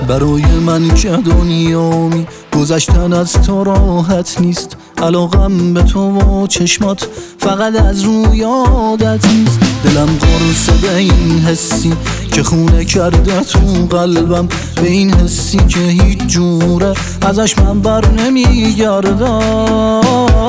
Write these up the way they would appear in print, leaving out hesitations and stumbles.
برای من که دنیامی گذشتن از تو راحت نیست. علاقم به تو و چشمات فقط از روی عادت نیست. دلم قرصه به این حسی که خونه کرده تو قلبم، به این حسی که هیچ جوره ازش من بر نمیگردم.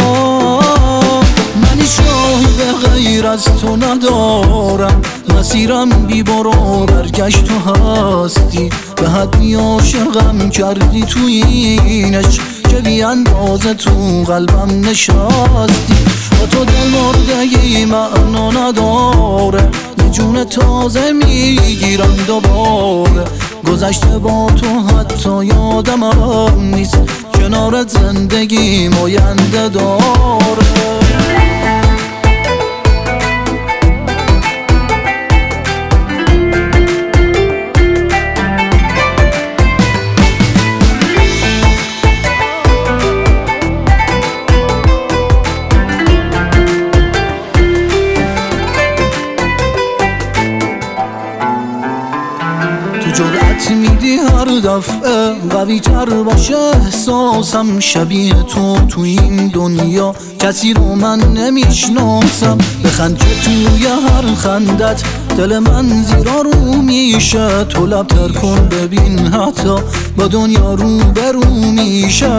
من هیچ راهی به غیر از تو ندارم، مسیرم بی برو برگشت تو هستی. به حدی عاشقم کردی تو اینش که بی اندازه تو قلبم نشستی. با تو دل مردگی معنا نداره، یه جون تازه میگیرم دوباره. گذشته با تو حتی یادم هم نیست، کنارت زندگی آینده داره. جرأت میدی هر دفعه قوی تر باشه احساسم، شبیه تو این دنیا کسی رو من نمیشناسم. بخند که توی هر خندت دل من زیرا رو میشه. تو لب تر کن ببین حتی با دنیا رو برو میشه.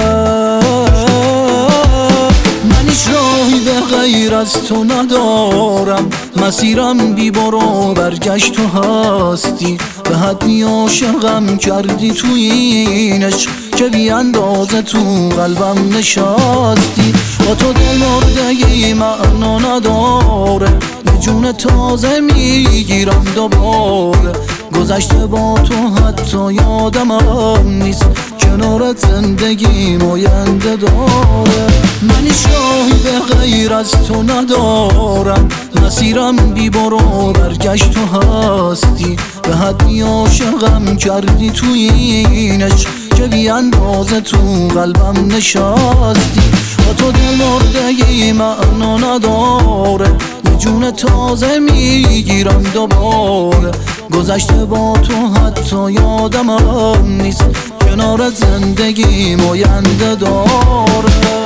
من هیچ راهی به غیر از تو ندارم، مسیرم بی برو برگشت تو هستی. به حدی عاشقم کردی تو اینش که بی اندازه تو قلبم نشستی. با تو دل مردگی معنا نداره، یه جون تازه میگیرم دوباره. گذشته با تو حتی یادم هم نیست، کنارت زندگیم آینده داره. من هیچ راهی به غیر از تو ندارم، مسیرم بی برو برگشت تو هستی. به حدی عاشقم کردی تو اینش که بی اندازه تو قلبم نشستی. با تو دل مردگی معنا نداره، یه جون تازه میگیرم دوباره. گذشته با تو حتی یادم هم نیست، کنارت زندگیم آینده داره.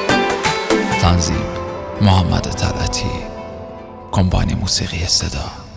تنظیم محمد طلعتی، کمپانی موسیقی صدا.